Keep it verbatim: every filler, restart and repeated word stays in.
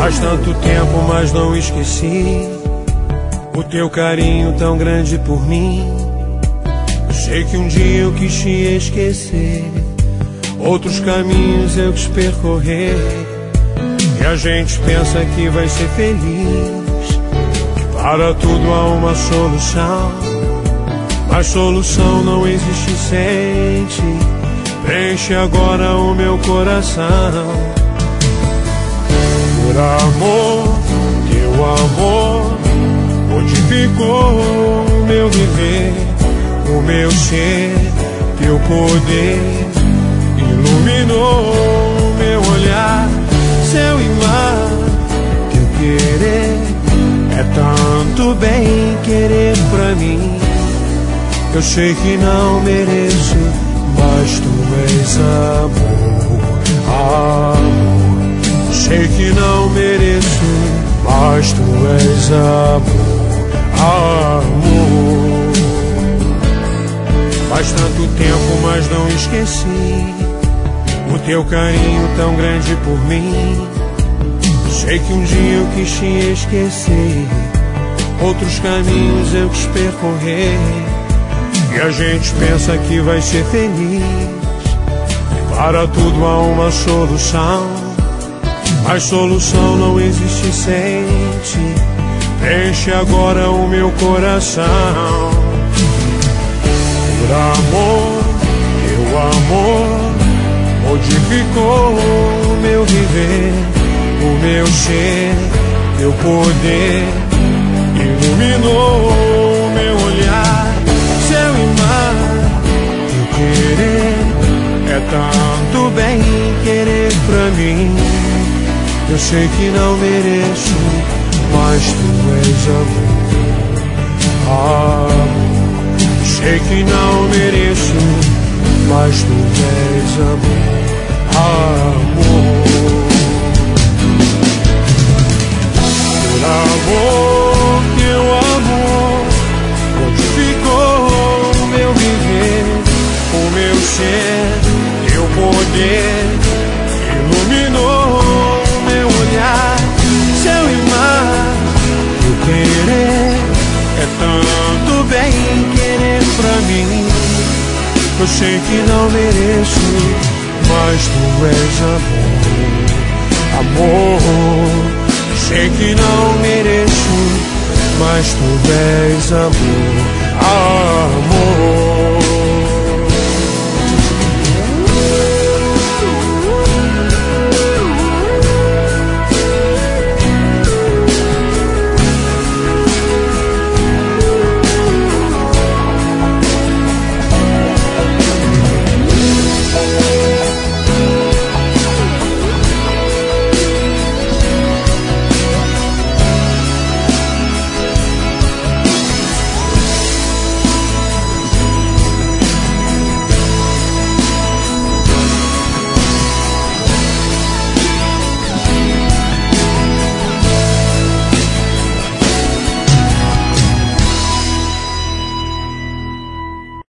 Faz tanto tempo, mas não esqueci o teu carinho tão grande por mim. Sei que um dia eu quis te esquecer, outros caminhos eu quis percorrer, e a gente pensa que vai ser feliz, que para tudo há uma solução, mas solução não existe, sente. Preenche agora o meu coração. Por amor, teu amor modificou o meu viver, o meu ser, teu poder iluminou o meu olhar. Céu e mar, teu querer é tanto bem querer pra mim. Eu sei que não mereço, mas tu és amor, amor. Sei que não mereço, mas tu és amor, amor. Faz tanto tempo, mas não esqueci o teu carinho tão grande por mim. Sei que um dia eu quis te esquecer, outros caminhos eu quis percorrer, e a gente pensa que vai ser feliz, para tudo há uma solução, mas solução não existe, sente. Preenche agora o meu coração. Por amor, teu amor modificou o meu viver, o meu ser, teu poder iluminou o meu olhar. Céu e mar, teu querer é tanto bem querer pra mim. Eu sei que não mereço, mas tu és amor, amor. Sei que não mereço, mas tu és amor, amor. Por amor, teu amor modificou o meu viver, o meu ser, teu poder iluminou o meu olhar. Céu e mar, teu querer é tanto bem querer pra mim. Eu sei que não mereço, mas tu és amor, amor. Sei que não mereço, mas tu és amor, amor.